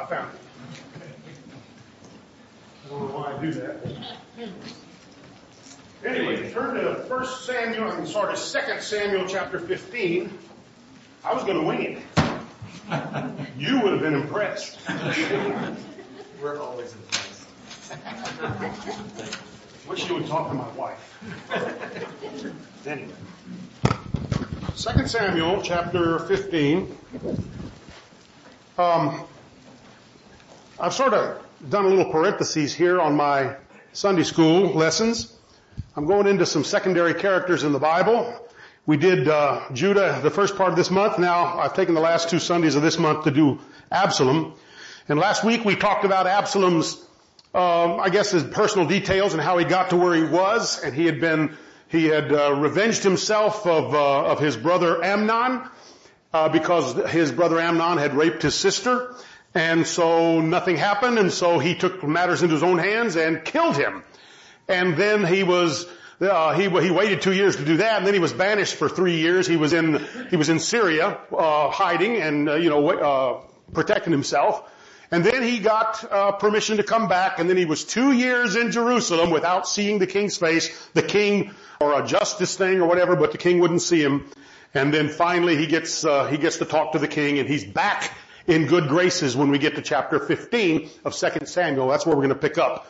found it. I don't know why I do that. Anyway, turn to 2 Samuel chapter 15. I was going to wing it. You would have been impressed. We're always impressed. Wish you would talk to my wife. Anyway. 2 Samuel chapter 15. I've sort of done a little parentheses here on my Sunday school lessons. I'm going into some secondary characters in the Bible. We did Judah the first part of this month. Now I've taken the last 2 Sundays of this month to do Absalom. And last week we talked about Absalom's, his personal details and how he got to where he was. And he had revenged himself of his brother Amnon, because his brother Amnon had raped his sister. And so nothing happened. And so he took matters into his own hands and killed him. And then he waited 2 years to do that, and then he was banished for 3 years. He was in Syria, hiding and, protecting himself. And then he got, permission to come back, and then he was 2 years in Jerusalem without seeing the king's face, the king, or a justice thing or whatever, but the king wouldn't see him. And then finally he gets to talk to the king, and he's back in good graces when we get to chapter 15 of 2 Samuel. That's where we're going to pick up.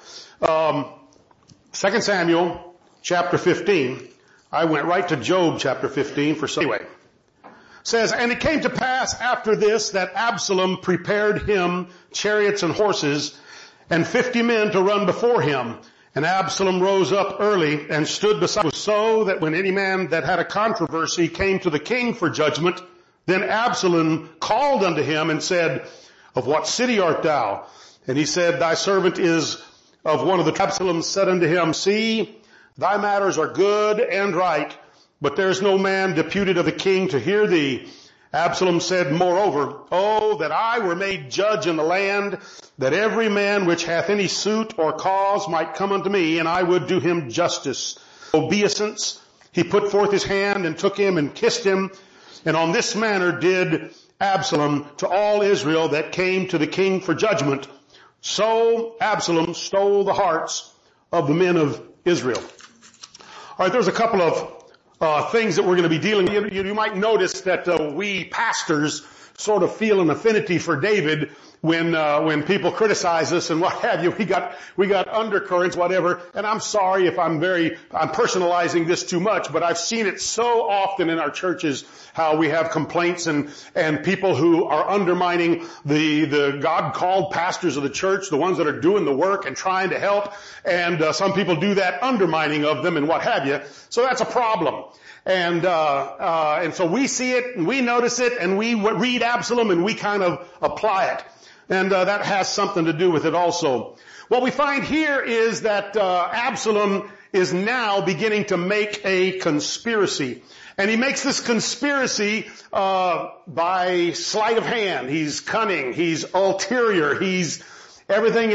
2 Samuel chapter 15. I went right to Job chapter 15 for some. Anyway. Says, and it came to pass after this that Absalom prepared him chariots and horses and 50 men to run before him. And Absalom rose up early and stood beside him, so that when any man that had a controversy came to the king for judgment, then Absalom called unto him and said, of what city art thou? And he said, thy servant is of one of the tribes. Absalom said unto him, see, thy matters are good and right, but there is no man deputed of the king to hear thee. Absalom said, moreover, oh, that I were made judge in the land, that every man which hath any suit or cause might come unto me, and I would do him justice. Obeisance, he put forth his hand and took him and kissed him. And on this manner did Absalom to all Israel that came to the king for judgment. So Absalom stole the hearts of the men of Israel. All right, there's a couple of things that we're going to be dealing with. You might notice that we pastors sort of feel an affinity for David when people criticize us and what have you. We got undercurrents, whatever. And I'm sorry if I'm personalizing this too much, but I've seen it so often in our churches how we have complaints and people who are undermining the God-called pastors of the church, the ones that are doing the work and trying to help. And some people do that undermining of them and what have you. So that's a problem. And so we see it and we notice it and we read Absalom and we kind of apply it. And that has something to do with it also. What we find here is that Absalom is now beginning to make a conspiracy. And he makes this conspiracy by sleight of hand. He's cunning. He's ulterior. Everything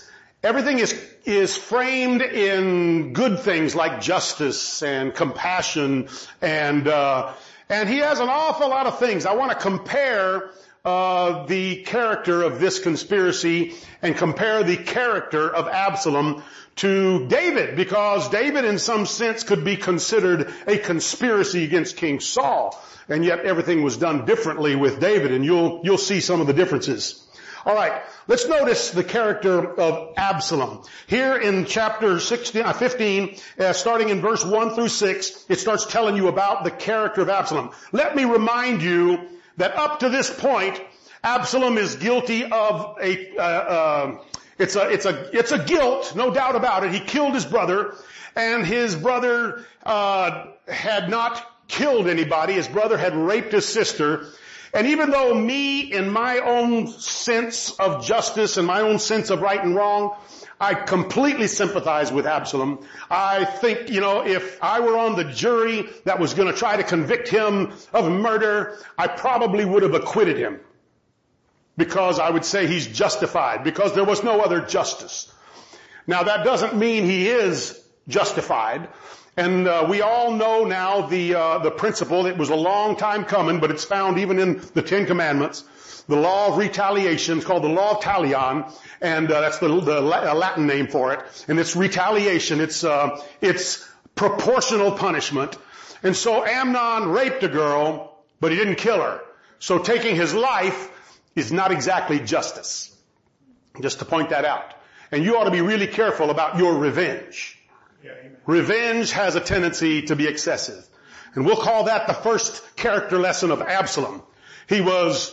is framed in good things like justice and compassion, and he has an awful lot of things. I want to compare the character of this conspiracy and compare the character of Absalom to David, because David in some sense could be considered a conspiracy against King Saul, and yet everything was done differently with David, and you'll see some of the differences. All right, let's notice the character of Absalom. Here in chapter 15, starting in verse 1 through 6, it starts telling you about the character of Absalom. Let me remind you that up to this point, Absalom is guilty of it's a guilt, no doubt about it. He killed his brother, and his brother had not killed anybody. His brother had raped his sister. And even though me, in my own sense of justice and my own sense of right and wrong, I completely sympathize with Absalom. I think, if I were on the jury that was going to try to convict him of murder, I probably would have acquitted him. Because I would say he's justified, because there was no other justice. Now that doesn't mean he is justified. And we all know now the principle. It was a long time coming, but it's found even in the Ten Commandments, the law of retaliation. It's called the law of talion, and that's the Latin name for it. And it's retaliation. It's proportional punishment. And so Amnon raped a girl, but he didn't kill her. So taking his life is not exactly justice. Just to point that out. And you ought to be really careful about your revenge. Yeah, revenge has a tendency to be excessive. And we'll call that the first character lesson of Absalom. He was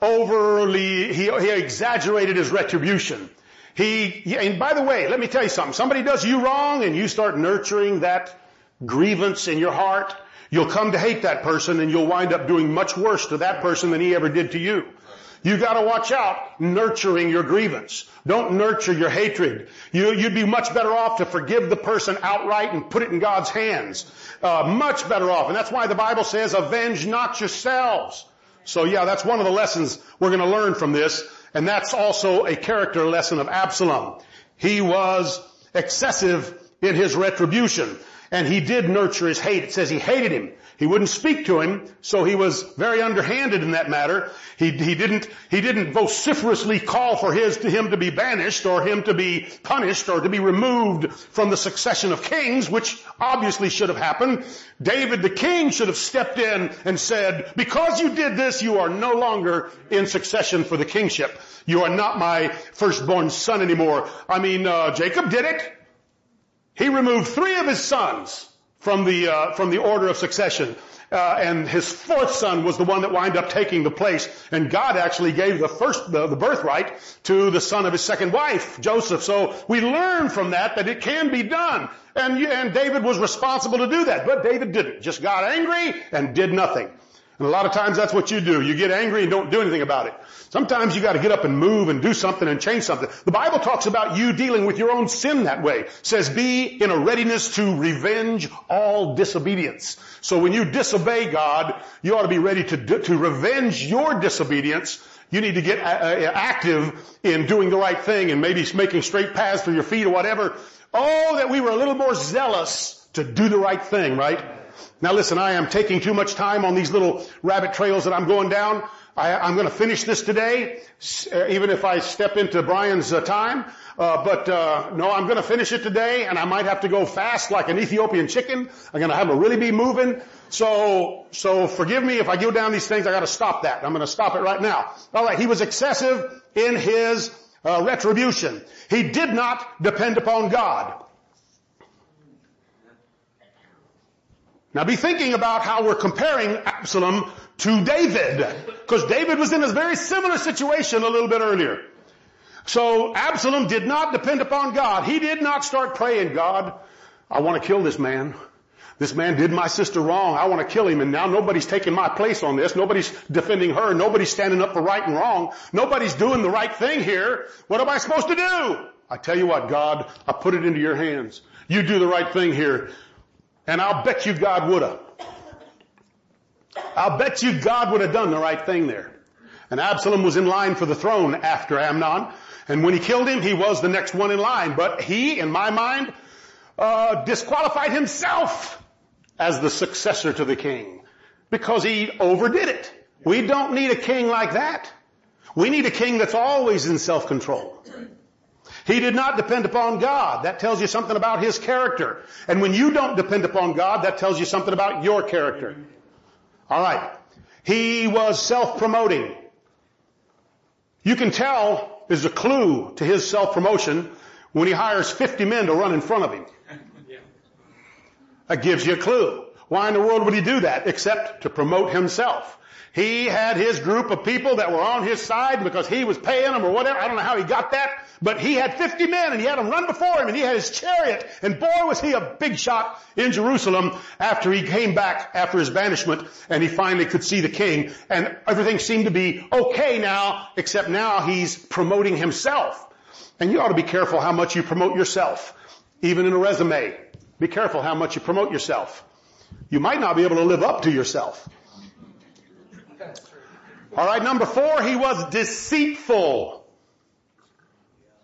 he exaggerated his retribution. And by the way, let me tell you something. Somebody does you wrong and you start nurturing that grievance in your heart, you'll come to hate that person and you'll wind up doing much worse to that person than he ever did to you. You gotta watch out nurturing your grievance. Don't nurture your hatred. You'd be much better off to forgive the person outright and put it in God's hands. Much better off. And that's why the Bible says, avenge not yourselves. So yeah, that's one of the lessons we're gonna learn from this. And that's also a character lesson of Absalom. He was excessive in his retribution. And he did nurture his hate. It says he hated him. He wouldn't speak to him, so he was very underhanded in that matter. He didn't vociferously call for him to be banished or him to be punished or to be removed from the succession of kings, which obviously should have happened. David the king should have stepped in and said, because you did this, you are no longer in succession for the kingship. You are not my firstborn son anymore. Jacob did it. He removed 3 of his sons from the order of succession. And his 4th son was the one that wound up taking the place. And God actually gave the birthright to the son of his second wife, Joseph. So we learn from that it can be done. And David was responsible to do that. But David didn't. Just got angry and did nothing. And a lot of times that's what you do. You get angry and don't do anything about it. Sometimes you got to get up and move and do something and change something. The Bible talks about you dealing with your own sin that way. It says be in a readiness to revenge all disobedience. So when you disobey God, you ought to be ready to revenge your disobedience. You need to get active in doing the right thing and maybe making straight paths for your feet or whatever. Oh, that we were a little more zealous to do the right thing, right? Now listen, I am taking too much time on these little rabbit trails that I'm going down. I'm going to finish this today, even if I step into Brian's time. No, I'm going to finish it today, and I might have to go fast like an Ethiopian chicken. I'm going to have to really be moving. So forgive me if I go down these things. I got to stop that. I'm going to stop it right now. All right. He was excessive in his retribution. He did not depend upon God. Now be thinking about how we're comparing Absalom to David, because David was in a very similar situation a little bit earlier. So Absalom did not depend upon God. He did not start praying, God, I want to kill this man. This man did my sister wrong. I want to kill him, and now nobody's taking my place on this. Nobody's defending her. Nobody's standing up for right and wrong. Nobody's doing the right thing here. What am I supposed to do? I tell you what, God, I put it into your hands. You do the right thing here. And I'll bet you God would have. I'll bet you God would have done the right thing there. And Absalom was in line for the throne after Amnon. And when he killed him, he was the next one in line. But he, in my mind, disqualified himself as the successor to the king. Because he overdid it. We don't need a king like that. We need a king that's always in self-control. He did not depend upon God. That tells you something about his character. And when you don't depend upon God, that tells you something about your character. All right. He was self-promoting. You can tell there's a clue to his self-promotion when he hires 50 men to run in front of him. That gives you a clue. Why in the world would he do that except to promote himself? He had his group of people that were on his side because he was paying them or whatever. I don't know how he got that. But he had 50 men and he had them run before him and he had his chariot. And boy, was he a big shot in Jerusalem after he came back after his banishment and he finally could see the king. And everything seemed to be okay now, except now he's promoting himself. And you ought to be careful how much you promote yourself. Even in a resume. Be careful how much you promote yourself. You might not be able to live up to yourself. All right, number 4, he was deceitful.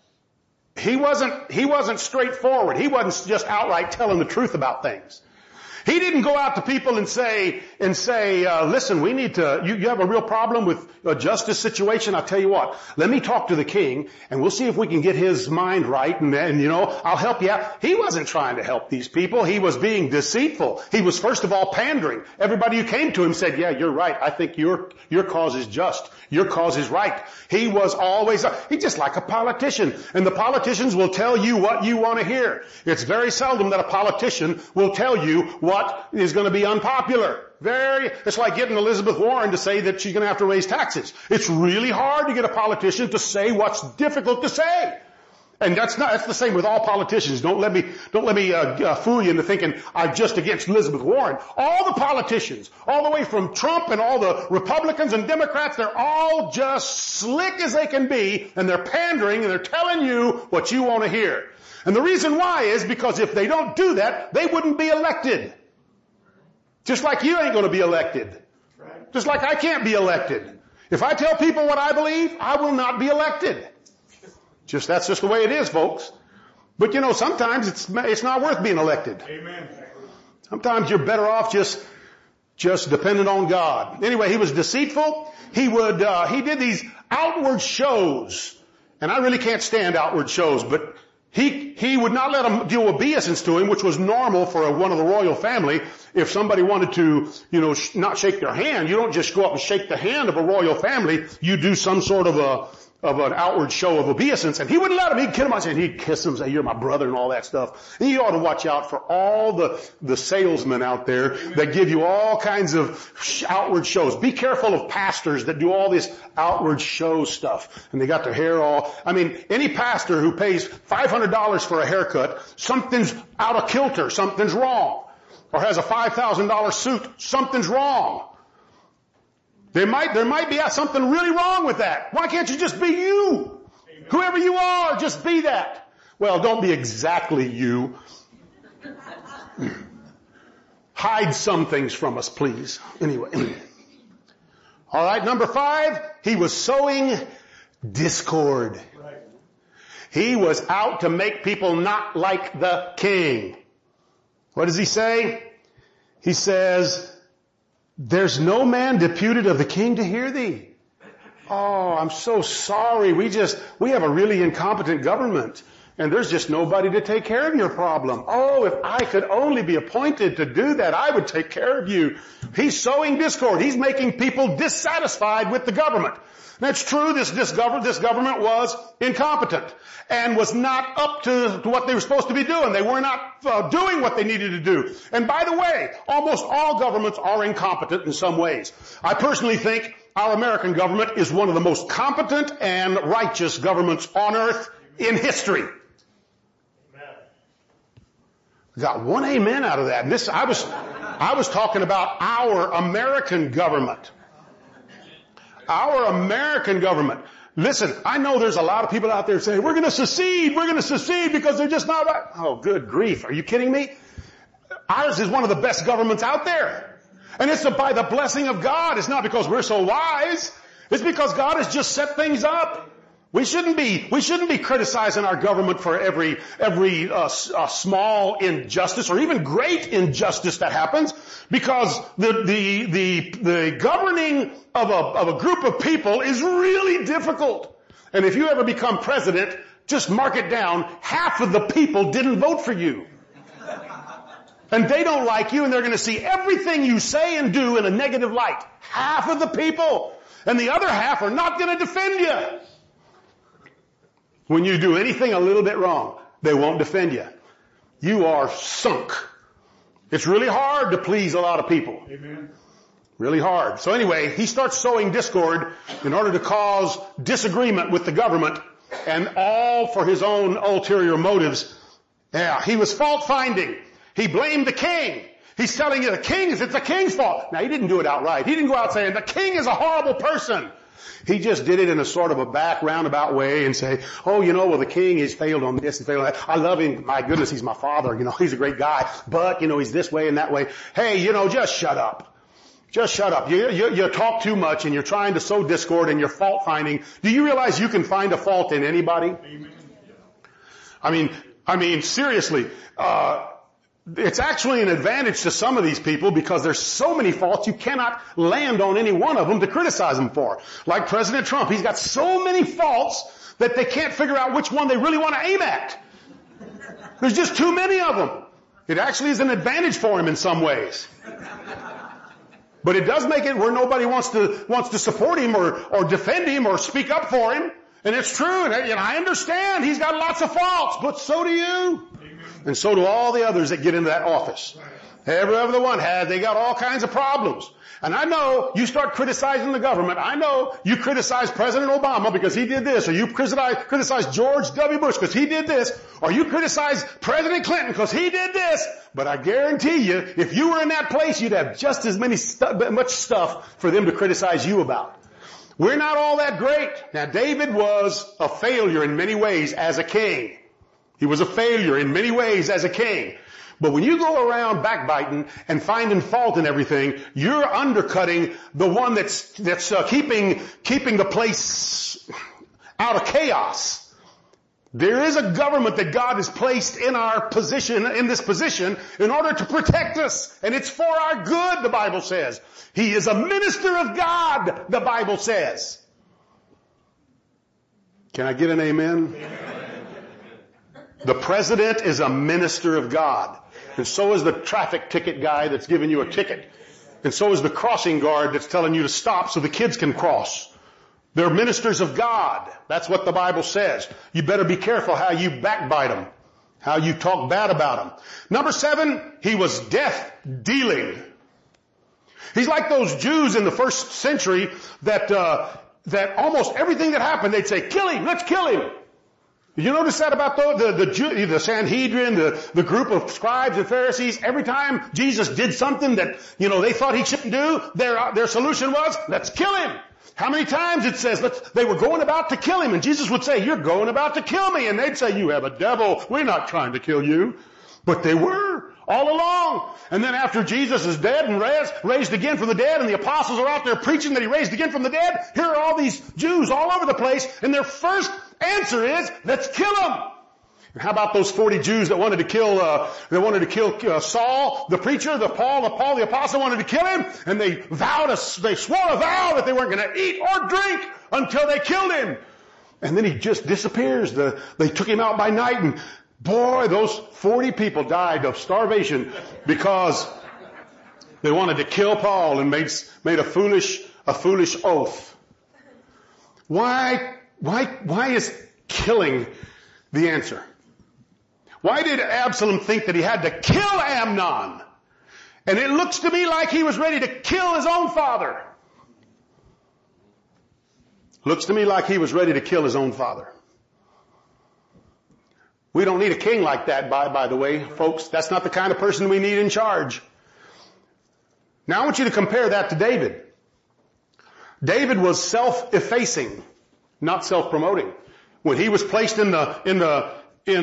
He wasn't straightforward. He wasn't just outright telling the truth about things. He didn't go out to people and say, listen, we need to, you have a real problem with a justice situation. I'll tell you what, let me talk to the king and we'll see if we can get his mind right and I'll help you out. He wasn't trying to help these people. He was being deceitful. He was first of all pandering. Everybody who came to him said, yeah, you're right. I think your cause is just. Your cause is right. He was always, he's just like a politician. And the politicians will tell you what you want to hear. It's very seldom that a politician will tell you what is going to be unpopular. It's like getting Elizabeth Warren to say that she's going to have to raise taxes. It's really hard to get a politician to say what's difficult to say. And that's the same with all politicians. Don't let me fool you into thinking I'm just against Elizabeth Warren. All the politicians, all the way from Trump and all the Republicans and Democrats, they're all just slick as they can be, and they're pandering and they're telling you what you want to hear. And the reason why is because if they don't do that, they wouldn't be elected. Just like you ain't going to be elected. Just like I can't be elected. If I tell people what I believe, I will not be elected. That's just the way it is, folks. But sometimes it's not worth being elected. Amen. Sometimes you're better off just dependent on God. Anyway, he was deceitful. He did these outward shows. And I really can't stand outward shows, but he would not let them do obeisance to him, which was normal for one of the royal family. If somebody wanted to, not shake their hand, you don't just go up and shake the hand of a royal family. You do some sort of an outward show of obeisance, and he wouldn't let him. He'd kid him and he'd kiss him, say, you're my brother and all that stuff. And you ought to watch out for all the salesmen out there that give you all kinds of outward shows. Be careful of pastors that do all this outward show stuff. And they got their hair any pastor who pays $500 for a haircut, something's out of kilter, something's wrong. Or has a $5,000 suit, something's wrong. There might be something really wrong with that. Why can't you just be you? Amen. Whoever you are, just be that. Well, don't be exactly you. Hide some things from us, please. Anyway. All right, number 5, he was sowing discord. Right. He was out to make people not like the king. What does he say? He says, there's no man deputed of the king to hear thee. Oh, I'm so sorry. We have a really incompetent government, and there's just nobody to take care of your problem. Oh, if I could only be appointed to do that, I would take care of you. He's sowing discord. He's making people dissatisfied with the government. That's true. This government was incompetent and was not up to what they were supposed to be doing. They were not doing what they needed to do. And by the way, almost all governments are incompetent in some ways. I personally think our American government is one of the most competent and righteous governments on earth in history. Got one amen out of that. And I was talking about our American government. Our American government. Listen, I know there's a lot of people out there saying, we're going to secede because they're just not right. Oh, good grief. Are you kidding me? Ours is one of the best governments out there. And it's by the blessing of God. It's not because we're so wise. It's because God has just set things up. We shouldn't be criticizing our government for every small injustice or even great injustice that happens, because the governing of a group of people is really difficult. And if you ever become president, just mark it down, half of the people didn't vote for you. And they don't like you, and they're going to see everything you say and do in a negative light. Half of the people. And the other half are not going to defend you. When you do anything a little bit wrong, they won't defend you. You are sunk. It's really hard to please a lot of people. Amen. Really hard. So anyway, he starts sowing discord in order to cause disagreement with the government, and all for his own ulterior motives. Yeah, he was fault finding. He blamed the king. He's telling you it's the king's fault. Now, he didn't do it outright. He didn't go out saying the king is a horrible person. He just did it in a sort of a back roundabout way and say, the king has failed on this and failed on that. I love him. My goodness, he's my father. He's a great guy. But, he's this way and that way. Hey, just shut up. Just shut up. You talk too much and you're trying to sow discord and you're fault finding. Do you realize you can find a fault in anybody? Amen. I mean, seriously, It's actually an advantage to some of these people because there's so many faults you cannot land on any one of them to criticize them for. Like President Trump, he's got so many faults that they can't figure out which one they really want to aim at. There's just too many of them. It actually is an advantage for him in some ways. But it does make it where nobody wants to support him or defend him or speak up for him. And it's true, and I understand he's got lots of faults, but so do you. And so do all the others that get into that office. Every other one they got all kinds of problems. And I know you start criticizing the government. I know you criticize President Obama because he did this, or you criticize George W. Bush because he did this, or you criticize President Clinton because he did this. But I guarantee you, if you were in that place, you'd have just as much stuff for them to criticize you about. We're not all that great. Now, David was a failure in many ways as a king. He was a failure in many ways as a king. But when you go around backbiting and finding fault in everything, you're undercutting the one that's keeping the place out of chaos. There is a government that God has placed in this position, in order to protect us. And it's for our good, the Bible says. He is a minister of God, the Bible says. Can I get an amen? The president is a minister of God. And so is the traffic ticket guy that's giving you a ticket. And so is the crossing guard that's telling you to stop so the kids can cross. They're ministers of God. That's what the Bible says. You better be careful how you backbite them, how you talk bad about them. Number 7, he was death dealing. He's like those Jews in the first century that almost everything that happened, they'd say, kill him, let's kill him. Did you notice that about the Sanhedrin, the group of scribes and Pharisees? Every time Jesus did something that, they thought he shouldn't do, their solution was, let's kill him. How many times it says they were going about to kill him, and Jesus would say, you're going about to kill me. And they'd say, you have a devil. We're not trying to kill you. But they were all along. And then after Jesus is dead and raised again from the dead, and the apostles are out there preaching that he raised again from the dead, here are all these Jews all over the place, and their first answer is, let's kill him. And how about those 40 Jews that wanted to kill Saul, the preacher, Paul the apostle wanted to kill him, and they swore a vow that they weren't going to eat or drink until they killed him. And then he just disappears. They took him out by night, and boy, those 40 people died of starvation because they wanted to kill Paul and made a foolish oath. Why is killing the answer? Why did Absalom think that he had to kill Amnon? And it looks to me like he was ready to kill his own father. Looks to me like he was ready to kill his own father. We don't need a king like that, by the way, folks. That's not the kind of person we need in charge. Now I want you to compare that to David. David was self-effacing, not self-promoting. When he was placed in the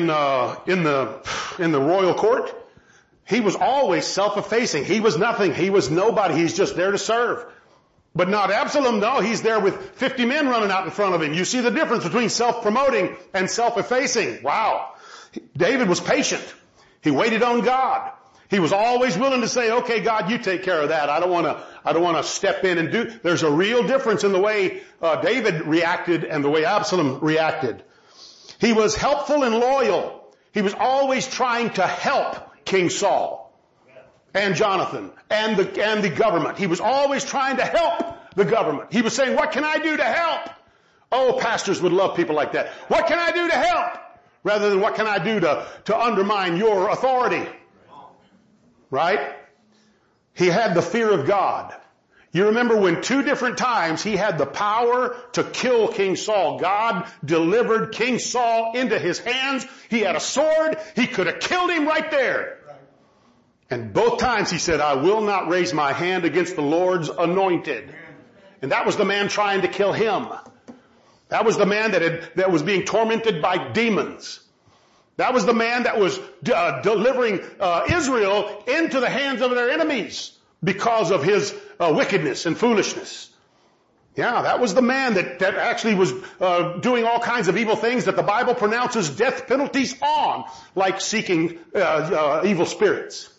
royal court, he was always self-effacing. He was nothing. He was nobody. He's just there to serve. But not Absalom. No, he's there with 50 men running out in front of him. You see the difference between self-promoting and self-effacing. Wow. David was patient. He waited on God. He was always willing to say, okay, God, you take care of that. I don't want to step in and do. There's a real difference in the way David reacted and the way Absalom reacted. He was helpful and loyal. He was always trying to help King Saul and Jonathan and the government. He was always trying to help the government. He was saying, what can I do to help? Oh, pastors would love people like that. What can I do to help? Rather than what can I do to undermine your authority? Right? He had the fear of God. You remember when 2 different times he had the power to kill King Saul. God delivered King Saul into his hands. He had a sword. He could have killed him right there. And both times he said, I will not raise my hand against the Lord's anointed. And that was the man trying to kill him. That was the man that was being tormented by demons. That was the man that was delivering Israel into the hands of their enemies because of his wickedness and foolishness. Yeah, that was the man that actually was doing all kinds of evil things that the Bible pronounces death penalties on, like seeking evil spirits.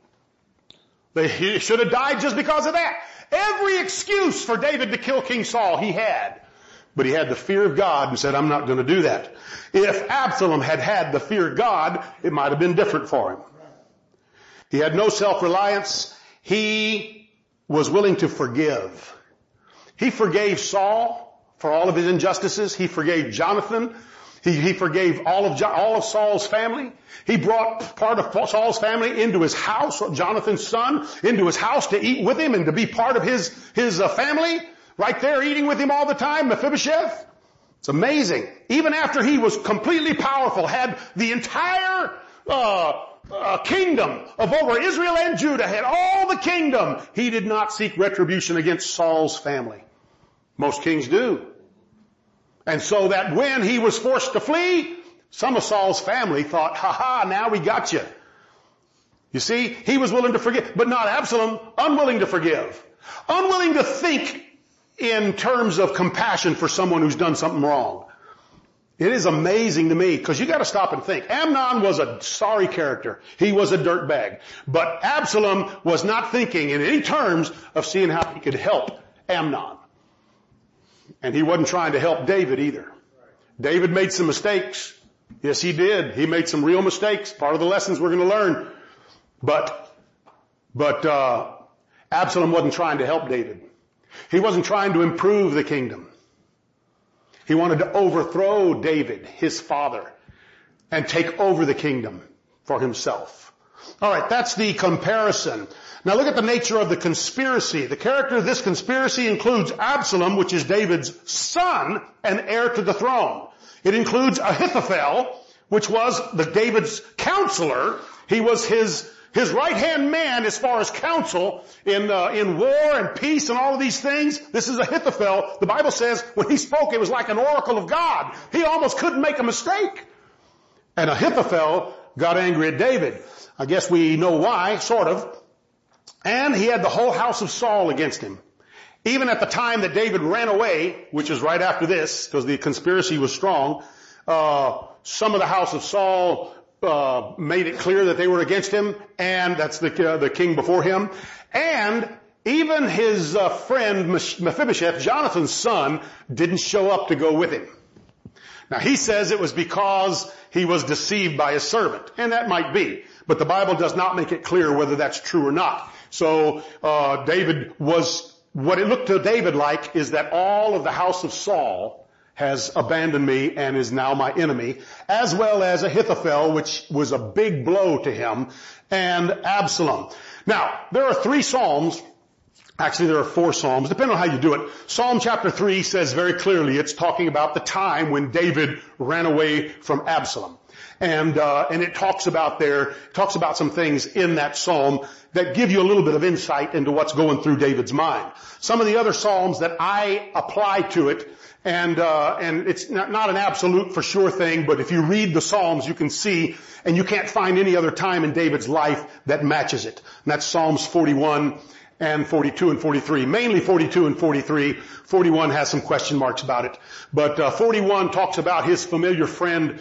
He should have died just because of that. Every excuse for David to kill King Saul he had. But he had the fear of God and said, I'm not going to do that. If Absalom had had the fear of God, it might have been different for him. He had no self-reliance. He was willing to forgive. He forgave Saul for all of his injustices. He forgave Jonathan. He forgave all of Saul's family. He brought part of Saul's family into his house, Jonathan's son, into his house to eat with him and to be part of his family. Right there eating with him all the time, Mephibosheth. It's amazing. Even after he was completely powerful, had the entire kingdom of over Israel and Judah, had all the kingdom, he did not seek retribution against Saul's family. Most kings do. And so that when he was forced to flee, some of Saul's family thought, now we got you. You see, he was willing to forgive, but not Absalom, unwilling to forgive. Unwilling to think in terms of compassion for someone who's done something wrong. It is amazing to me, because you got to stop and think. Amnon was a sorry character. He was a dirtbag. But Absalom was not thinking in any terms of seeing how he could help Amnon. And he wasn't trying to help David either. David made some mistakes. Yes, he did. He made some real mistakes. Part of the lessons we're going to learn. But Absalom wasn't trying to help David. He wasn't trying to improve the kingdom. He wanted to overthrow David, his father, and take over the kingdom for himself. All right, that's the comparison. Now look at the nature of the conspiracy. The character of this conspiracy includes Absalom, which is David's son and heir to the throne. It includes Ahithophel, which was David's counselor. He was his right-hand man as far as counsel in war and peace and all of these things. This is Ahithophel. The Bible says when he spoke, it was like an oracle of God. He almost couldn't make a mistake. And Ahithophel got angry at David. I guess we know why, sort of. And he had the whole house of Saul against him. Even at the time that David ran away, which is right after this, because the conspiracy was strong, some of the house of Saul made it clear that they were against him, and that's the king before him. And even his friend Mephibosheth, Jonathan's son, didn't show up to go with him. Now he says it was because he was deceived by his servant, and that might be, but the Bible does not make it clear whether that's true or not. So David was, what it looked to David like is that all of the house of Saul has abandoned me and is now my enemy, as well as Ahithophel, which was a big blow to him, and Absalom. Now, there are 3 Psalms. Actually, there are 4 Psalms, depending on how you do it. Psalm chapter 3 says very clearly it's talking about the time when David ran away from Absalom. And it talks about some things in that Psalm that give you a little bit of insight into what's going through David's mind. Some of the other Psalms that I apply to it, and it's not an absolute for sure thing, but if you read the Psalms, you can see, and you can't find any other time in David's life that matches it. And that's Psalms 41 and 42 and 43. Mainly 42 and 43. 41 has some question marks about it. But 41 talks about his familiar friend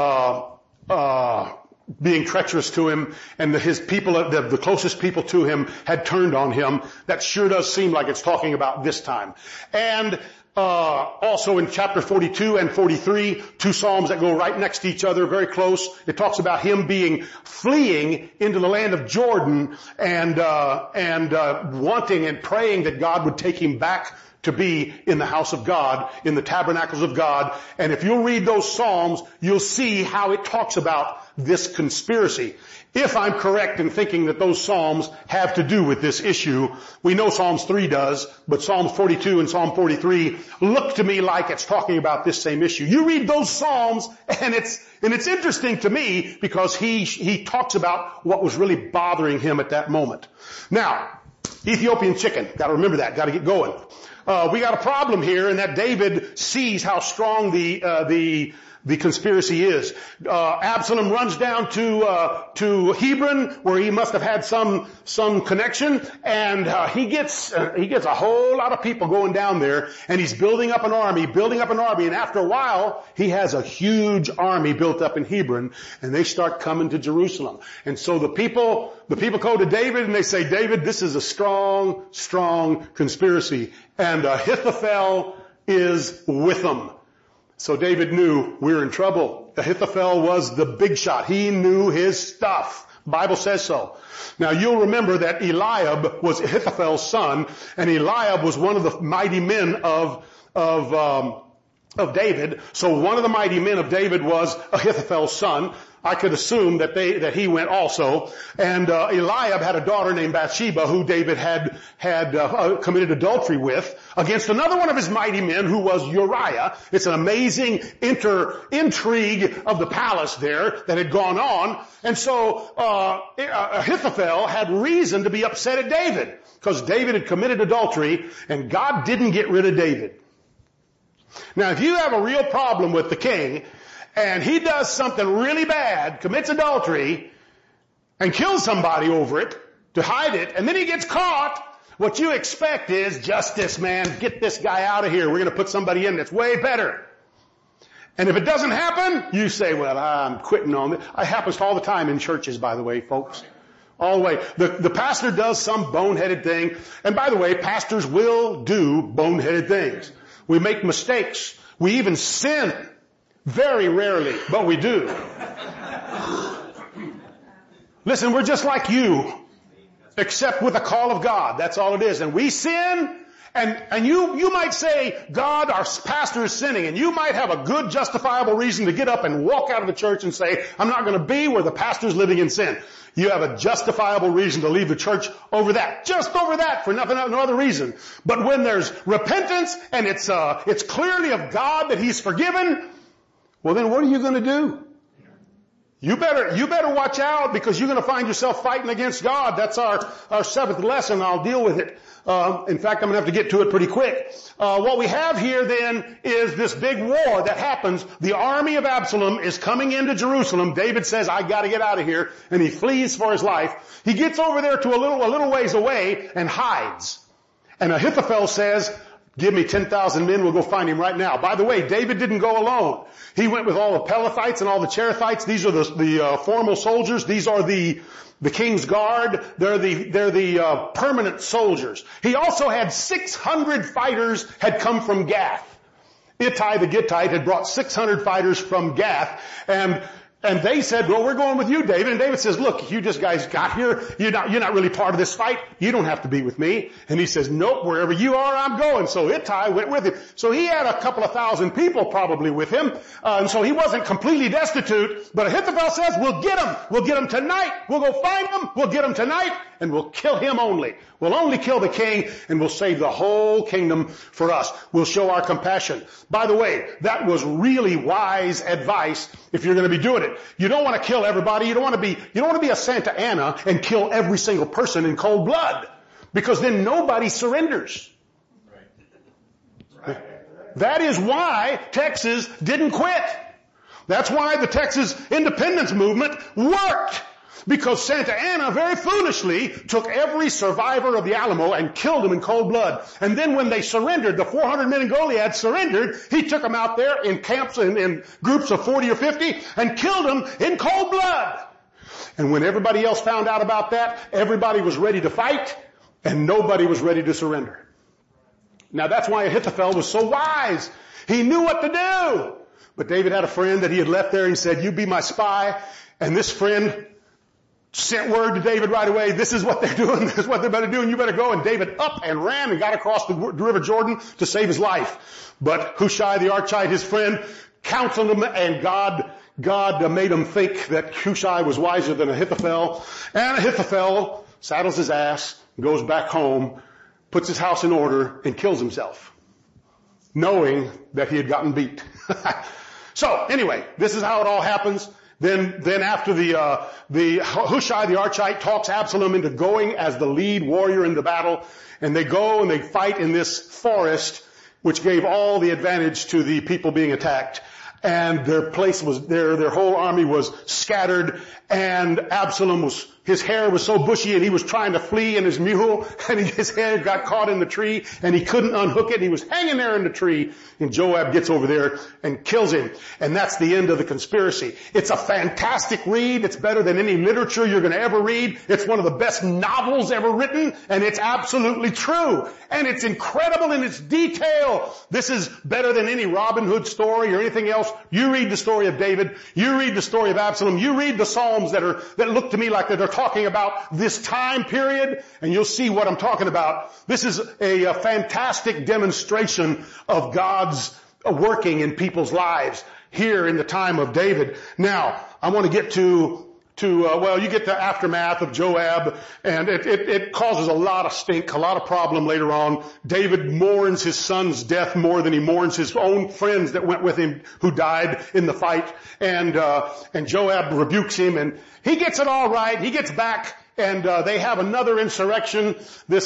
being treacherous to him, and his people, the closest people to him, had turned on him. That sure does seem like it's talking about this time. And also in chapter 42 and 43, 2 Psalms that go right next to each other, very close. It talks about him fleeing into the land of Jordan and wanting and praying that God would take him back to be in the house of God, in the tabernacles of God. And if you'll read those Psalms, you'll see how it talks about this conspiracy. If I'm correct in thinking that those Psalms have to do with this issue, we know Psalms 3 does, but Psalms 42 and Psalm 43 look to me like it's talking about this same issue. You read those Psalms, and it's interesting to me because he talks about what was really bothering him at that moment. Now, Ethiopian chicken. Got to remember that. Got to get going. We got a problem here in that David sees how strong the the conspiracy is. Absalom runs down to Hebron, where he must have had some connection, and he gets a whole lot of people going down there, and he's building up an army, and after a while, he has a huge army built up in Hebron, and they start coming to Jerusalem. And so the people go to David, and they say, David, this is a strong, strong conspiracy, and Ahithophel is with them. So David knew we're in trouble. Ahithophel was the big shot. He knew his stuff. The Bible says so. Now you'll remember that Eliab was Ahithophel's son, and Eliab was one of the mighty men of David. So one of the mighty men of David was Ahithophel's son. I could assume that he went also. And Eliab had a daughter named Bathsheba, who David had committed adultery with, against another one of his mighty men, who was Uriah. It's an amazing intrigue of the palace there that had gone on. And so Ahithophel had reason to be upset at David, because David had committed adultery, and God didn't get rid of David. Now, if you have a real problem with the king, and he does something really bad, commits adultery, and kills somebody over it to hide it, and then he gets caught, what you expect is, justice, man, get this guy out of here. We're going to put somebody in that's way better. And if it doesn't happen, you say, well, I'm quitting on it. It happens all the time in churches, by the way, folks. All the way. The pastor does some boneheaded thing. And by the way, pastors will do boneheaded things. We make mistakes. We even sin. Very rarely, but we do. Listen, we're just like you, except with the call of God. That's all it is. And we sin, and you might say, God, our pastor is sinning, and you might have a good justifiable reason to get up and walk out of the church and say, I'm not going to be where the pastor's living in sin. You have a justifiable reason to leave the church over that. Just over that, for no other reason. But when there's repentance, and it's clearly of God that He's forgiven, well, then what are you going to do? You better watch out, because you're going to find yourself fighting against God. That's our seventh lesson. I'll deal with it. In fact, I'm going to have to get to it pretty quick. What we have here then is this big war that happens. The army of Absalom is coming into Jerusalem. David says, I got to get out of here, and he flees for his life. He gets over there to a little ways away and hides. And Ahithophel says, give me 10,000 men, we'll go find him right now. By the way, David didn't go alone. He went with all the Pelethites and all the Cherethites. These are the formal soldiers. These are the king's guard. They're the permanent soldiers. He also had 600 fighters had come from Gath. Ittai the Gittite had brought 600 fighters from Gath, and they said, well, we're going with you, David. And David says, look, you just guys got here. You're not really part of this fight. You don't have to be with me. And he says, nope, wherever you are, I'm going. So Ittai went with him. So he had a couple of thousand people probably with him. And so he wasn't completely destitute. But Ahithophel says, we'll get him. We'll get him tonight. We'll go find him. We'll get him tonight. And we'll kill him only. We'll only kill the king, and we'll save the whole kingdom for us. We'll show our compassion. By the way, that was really wise advice if you're going to be doing it. You don't want to kill everybody. You don't want to be a Santa Anna and kill every single person in cold blood, because then nobody surrenders. Right. That is why Texas didn't quit. That's why the Texas independence movement worked. Because Santa Anna very foolishly took every survivor of the Alamo and killed them in cold blood. And then when they surrendered, the 400 men in Goliad surrendered, he took them out there in camps in groups of 40 or 50 and killed them in cold blood. And when everybody else found out about that, everybody was ready to fight and nobody was ready to surrender. Now that's why Ahithophel was so wise. He knew what to do. But David had a friend that he had left there. He said, you be my spy. And this friend sent word to David right away, this is what they're doing, this is what they're better do, and you better go. And David up and ran and got across the river Jordan to save his life. But Hushai the Archite, his friend, counseled him, and God made him think that Hushai was wiser than Ahithophel. And Ahithophel saddles his ass, goes back home, puts his house in order, and kills himself, knowing that he had gotten beat. So anyway, this is how it all happens. Then after the Hushai the Archite talks Absalom into going as the lead warrior in the battle, and they go and they fight in this forest, which gave all the advantage to the people being attacked. and their whole army was scattered, and his hair was so bushy, and he was trying to flee in his mule, and his hair got caught in the tree, and he couldn't unhook it, and he was hanging there in the tree, and Joab gets over there and kills him. And that's the end of the conspiracy. It's a fantastic read. It's better than any literature you're going to ever read. It's one of the best novels ever written, and it's absolutely true. And it's incredible in its detail. This is better than any Robin Hood story or anything else. You read the story of David. You read the story of Absalom. You read the Psalms that look to me like they're talking about this time period, and you'll see what I'm talking about. This is a fantastic demonstration of God's working in people's lives here in the time of David. Now, I want to get to you get the aftermath of Joab, and it causes a lot of stink, a lot of problem later on. David mourns his son's death more than he mourns his own friends that went with him who died in the fight. And Joab rebukes him, and he gets it all right. He gets back, and they have another insurrection.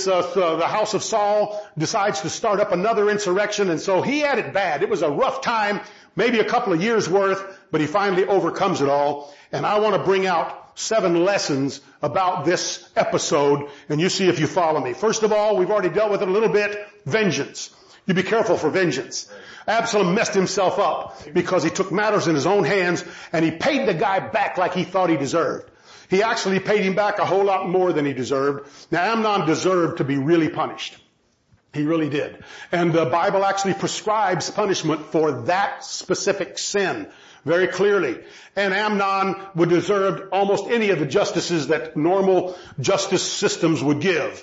The house of Saul decides to start up another insurrection, and so he had it bad. It was a rough time, maybe a couple of years worth, but he finally overcomes it all. And I want to bring out 7 lessons about this episode, and you see if you follow me. First of all, we've already dealt with it a little bit. Vengeance. You be careful for vengeance. Absalom messed himself up because he took matters in his own hands, and he paid the guy back like he thought he deserved. He actually paid him back a whole lot more than he deserved. Now, Amnon deserved to be really punished. He really did. And the Bible actually prescribes punishment for that specific sin very clearly. And Amnon would deserve almost any of the justices that normal justice systems would give,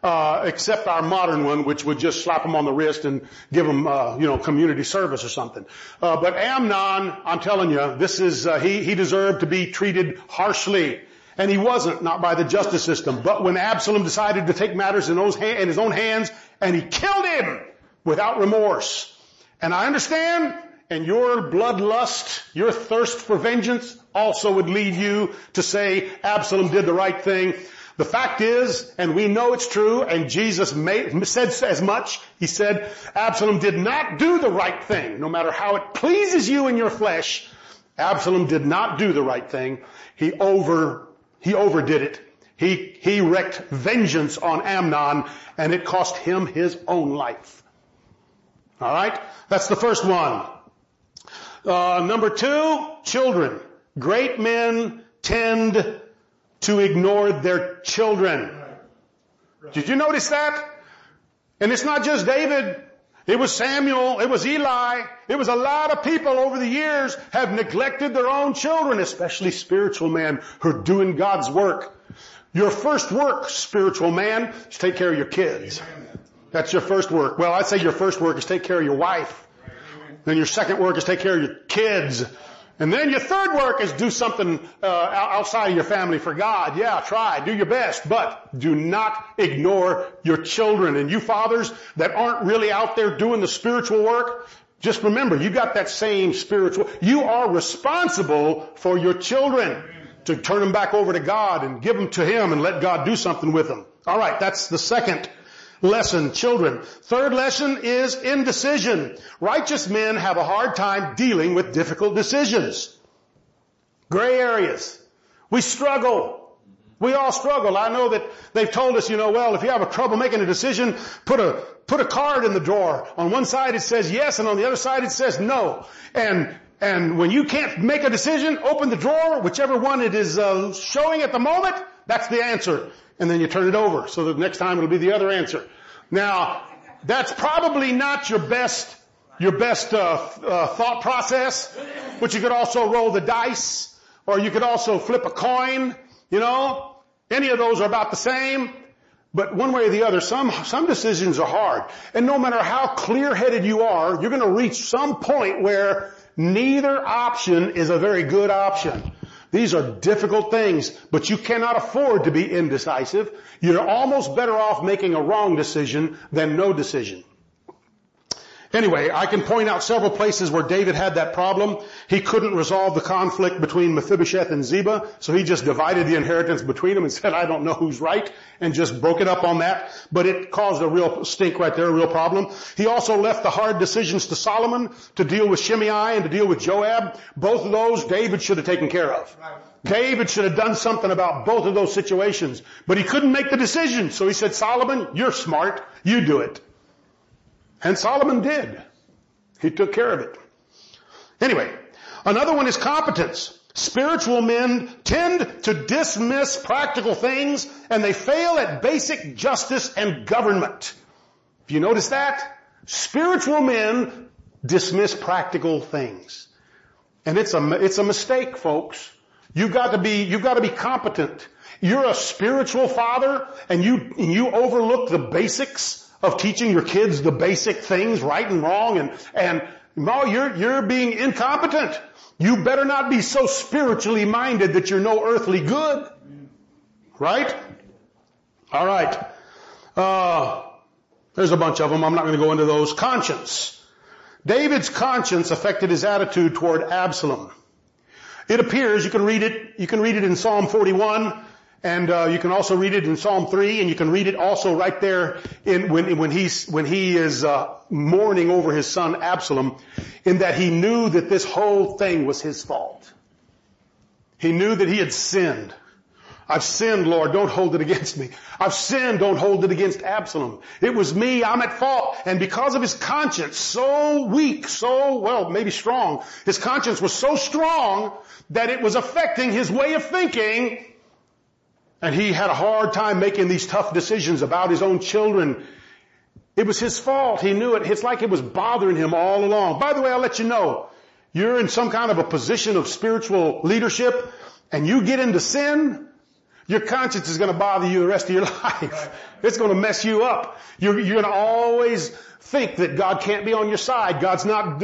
except our modern one, which would just slap him on the wrist and give him, community service or something. But Amnon, I'm telling you, he deserved to be treated harshly. And he wasn't, not by the justice system. But when Absalom decided to take matters in his own hands, and he killed him without remorse. And I understand, and your bloodlust, your thirst for vengeance also would lead you to say Absalom did the right thing. The fact is, and we know it's true, and Jesus said as much, he said Absalom did not do the right thing. No matter how it pleases you in your flesh, Absalom did not do the right thing. He overdid it. He wreaked vengeance on Amnon, and it cost him his own life. All right? That's the first one. Number 2, children. Great men tend to ignore their children. Did you notice that? And it's not just David. It was Samuel. It was Eli. It was a lot of people over the years have neglected their own children, especially spiritual men who are doing God's work. Your first work, spiritual man, is take care of your kids. That's your first work. Well, I'd say your first work is take care of your wife. Then your second work is take care of your kids. And then your third work is do something outside of your family for God. Yeah, try. Do your best. But do not ignore your children. And you fathers that aren't really out there doing the spiritual work, just remember, you got that same spiritual. You are responsible for your children, to turn them back over to God and give them to Him and let God do something with them. All right, that's the second lesson, children. Third lesson is indecision. Righteous men have a hard time dealing with difficult decisions. Gray areas. We struggle. We all struggle. I know that they've told us, if you have a trouble making a decision, put a card in the drawer. On one side it says yes, and on the other side it says no. And when you can't make a decision, open the drawer, whichever one it is showing at the moment, that's the answer. And then you turn it over, so the next time it'll be the other answer. Now, that's probably not your best thought process, but you could also roll the dice, or you could also flip a coin, Any of those are about the same. But one way or the other, some decisions are hard. And no matter how clear-headed you are, you're going to reach some point where neither option is a very good option. These are difficult things, but you cannot afford to be indecisive. You're almost better off making a wrong decision than no decision. Anyway, I can point out several places where David had that problem. He couldn't resolve the conflict between Mephibosheth and Ziba, so he just divided the inheritance between them and said, I don't know who's right, and just broke it up on that. But it caused a real stink right there, a real problem. He also left the hard decisions to Solomon to deal with Shimei and to deal with Joab. Both of those David should have taken care of. David should have done something about both of those situations. But he couldn't make the decision, so he said, Solomon, you're smart, you do it. And Solomon did. He took care of it. Anyway, another one is competence. Spiritual men tend to dismiss practical things and they fail at basic justice and government. Have you noticed that? Spiritual men dismiss practical things. And it's a mistake, folks. You've got to be competent. You're a spiritual father and you overlook the basics of teaching your kids the basic things, right and wrong, and no, you're being incompetent. You better not be so spiritually minded that you're no earthly good. Right? All right. There's a bunch of them. I'm not going to go into those. Conscience. David's conscience affected his attitude toward Absalom. It appears, you can read it in Psalm 41, and you can also read it in Psalm 3, and you can read it also right there when he is mourning over his son Absalom, in that he knew that this whole thing was his fault. He knew that he had sinned. I've sinned, Lord, don't hold it against me. I've sinned, don't hold it against Absalom. It was me, I'm at fault. And because of his conscience, so weak, maybe strong, his conscience was so strong that it was affecting his way of thinking. And he had a hard time making these tough decisions about his own children. It was his fault. He knew it. It's like it was bothering him all along. By the way, I'll let you know, you're in some kind of a position of spiritual leadership and you get into sin, your conscience is going to bother you the rest of your life. It's going to mess you up. You're going to always think that God can't be on your side. God's not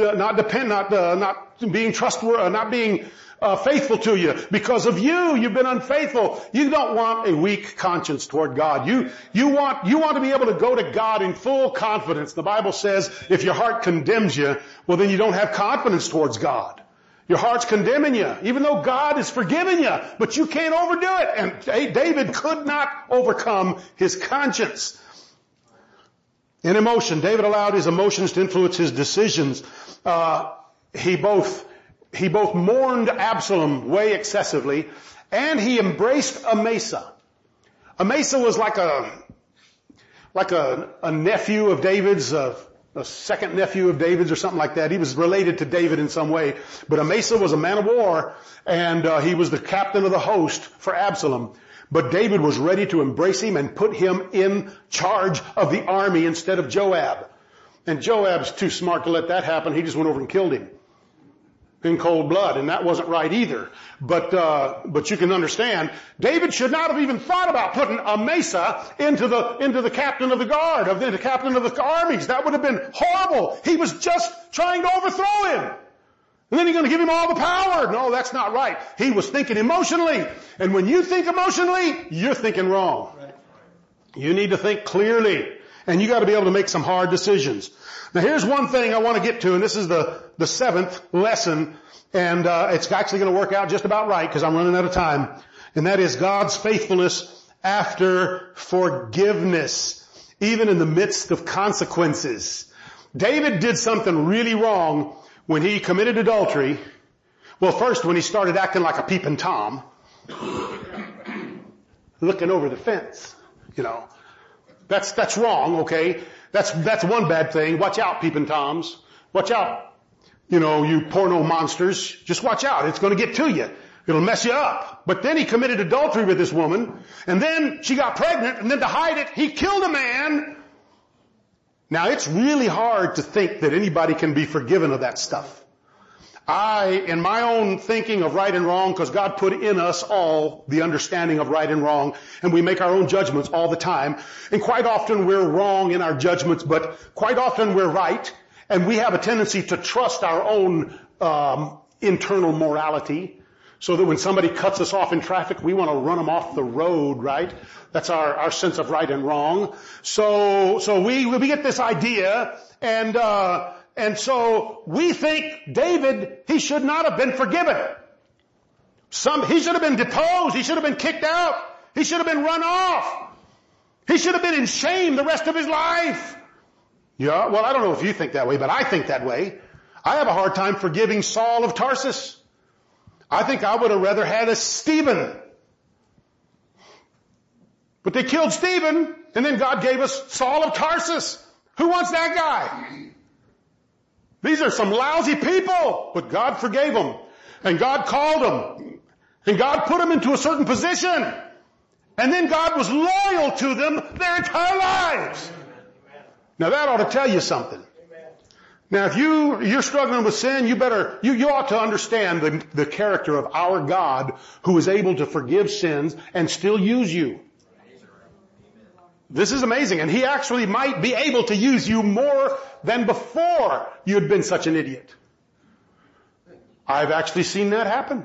being trustworthy, not being faithful to you. Because of you've been unfaithful. You don't want a weak conscience toward God. You want to be able to go to God in full confidence. The Bible says if your heart condemns you, well then you don't have confidence towards God. Your heart's condemning you, even though God is forgiving you, but you can't overdo it. And David could not overcome his conscience. In emotion, David allowed his emotions to influence his decisions. He both mourned Absalom way excessively, and he embraced Amasa. Amasa was like a nephew of David's, a second nephew of David's or something like that. He was related to David in some way. But Amasa was a man of war, and he was the captain of the host for Absalom. But David was ready to embrace him and put him in charge of the army instead of Joab. And Joab's too smart to let that happen. He just went over and killed him in cold blood, and that wasn't right either. But you can understand, David should not have even thought about putting Amasa into the captain of the guard, the captain of the armies. That would have been horrible. He was just trying to overthrow him. And then you're going to give him all the power. No, that's not right. He was thinking emotionally. And when you think emotionally, you're thinking wrong. You need to think clearly. And you got to be able to make some hard decisions. Now here's one thing I want to get to, and this is the seventh lesson, and it's actually going to work out just about right because I'm running out of time. And that is God's faithfulness after forgiveness, even in the midst of consequences. David did something really wrong when he committed adultery. Well, first when he started acting like a peeping Tom, looking over the fence, That's wrong, okay? That's one bad thing. Watch out, peeping Toms. Watch out. You porno monsters. Just watch out. It's going to get to you. It'll mess you up. But then he committed adultery with this woman, and then she got pregnant, and then to hide it, he killed a man. Now it's really hard to think that anybody can be forgiven of that stuff. In my own thinking of right and wrong, because God put in us all the understanding of right and wrong, and we make our own judgments all the time, and quite often we're wrong in our judgments, but quite often we're right, and we have a tendency to trust our own internal morality, so that when somebody cuts us off in traffic, we want to run them off the road, right? That's our sense of right and wrong. So we get this idea, and And so we think David, he should not have been forgiven. He should have been deposed. He should have been kicked out. He should have been run off. He should have been in shame the rest of his life. Yeah, well, I don't know if you think that way, but I think that way. I have a hard time forgiving Saul of Tarsus. I think I would have rather had a Stephen. But they killed Stephen, and then God gave us Saul of Tarsus. Who wants that guy? These are some lousy people, but God forgave them, and God called them, and God put them into a certain position, and then God was loyal to them their entire lives. Now that ought to tell you something. Now if you're struggling with sin, you ought to understand the character of our God who is able to forgive sins and still use you. This is amazing, and He actually might be able to use you more than before you had been such an idiot. I've actually seen that happen.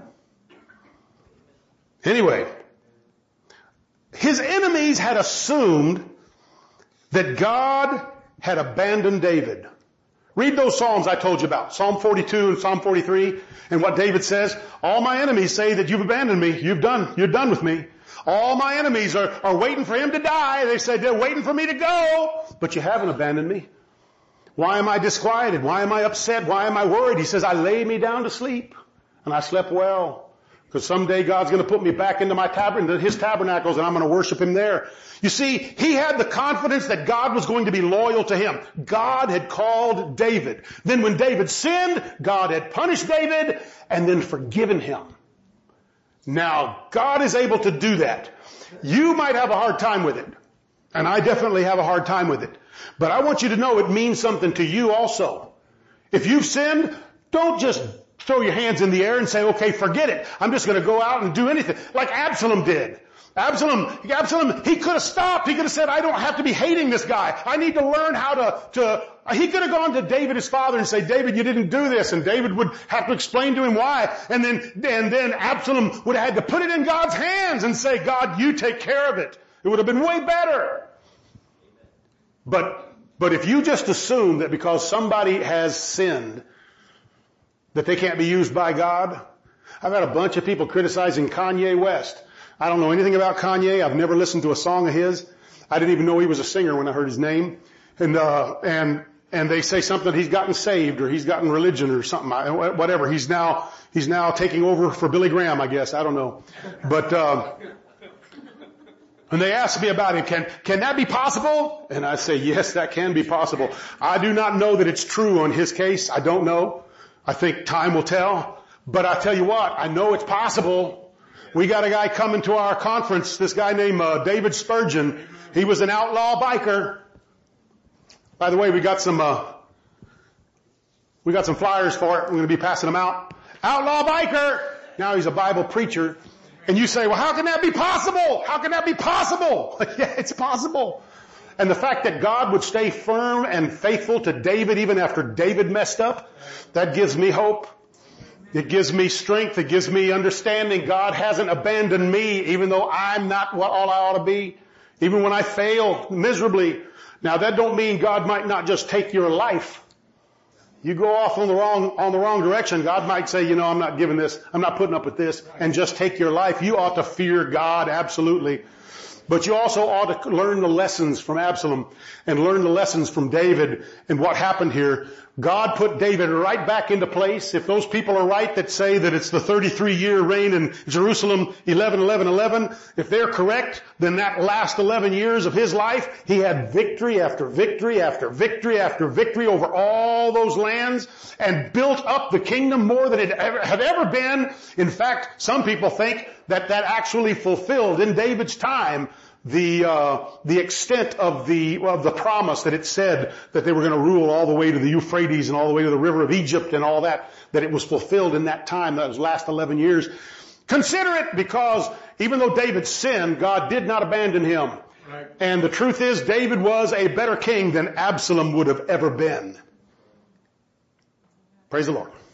Anyway, his enemies had assumed that God had abandoned David. Read those Psalms I told you about, Psalm 42 and Psalm 43, and what David says, all my enemies say that you've abandoned me, you're done with me. All my enemies are waiting for him to die. They say they're waiting for me to go, but you haven't abandoned me. Why am I disquieted? Why am I upset? Why am I worried? He says, I lay me down to sleep, and I slept well. Because someday God's going to put me back into His tabernacles, and I'm going to worship Him there. You see, he had the confidence that God was going to be loyal to him. God had called David. Then when David sinned, God had punished David and then forgiven him. Now, God is able to do that. You might have a hard time with it, and I definitely have a hard time with it. But I want you to know it means something to you also. If you've sinned, don't just throw your hands in the air and say, okay, forget it. I'm just going to go out and do anything. Like Absalom did. Absalom, he could have stopped. He could have said, I don't have to be hating this guy. I need to learn how he could have gone to David, his father, and say, David, you didn't do this. And David would have to explain to him why. And then Absalom would have had to put it in God's hands and say, God, you take care of it. It would have been way better. But if you just assume that because somebody has sinned, that they can't be used by God. I've had a bunch of people criticizing Kanye West. I don't know anything about Kanye. I've never listened to a song of his. I didn't even know he was a singer when I heard his name. And they say something, he's gotten saved or he's gotten religion or something, whatever. He's now taking over for Billy Graham, I guess. I don't know. But, and they ask me about him, can that be possible? And I say, yes, that can be possible. I do not know that it's true on his case. I don't know. I think time will tell. But I tell you what, I know it's possible. We got a guy coming to our conference, this guy named David Spurgeon. He was an outlaw biker. By the way, we got some flyers for it. We're going to be passing them out. Outlaw biker. Now he's a Bible preacher. And you say, well, how can that be possible? How can that be possible? Yeah, it's possible. And the fact that God would stay firm and faithful to David even after David messed up, that gives me hope. It gives me strength. It gives me understanding. God hasn't abandoned me even though I'm not what all I ought to be. Even when I fail miserably. Now that don't mean God might not just take your life. You go off on the wrong direction. God might say, I'm not giving this. I'm not putting up with this and just take your life. You ought to fear God. Absolutely. But you also ought to learn the lessons from Absalom and learn the lessons from David and what happened here. God put David right back into place. If those people are right that say that it's the 33-year reign in Jerusalem, 11, if they're correct, then that last 11 years of his life, he had victory after victory after victory after victory over all those lands and built up the kingdom more than it had ever been. In fact, some people think that actually fulfilled in David's time the extent of the promise that it said that they were going to rule all the way to the Euphrates and all the way to the river of Egypt and all that it was fulfilled in that time, those last 11 years. Consider it, because even though David sinned, God did not abandon him. Right. And the truth is, David was a better king than Absalom would have ever been. Praise the Lord.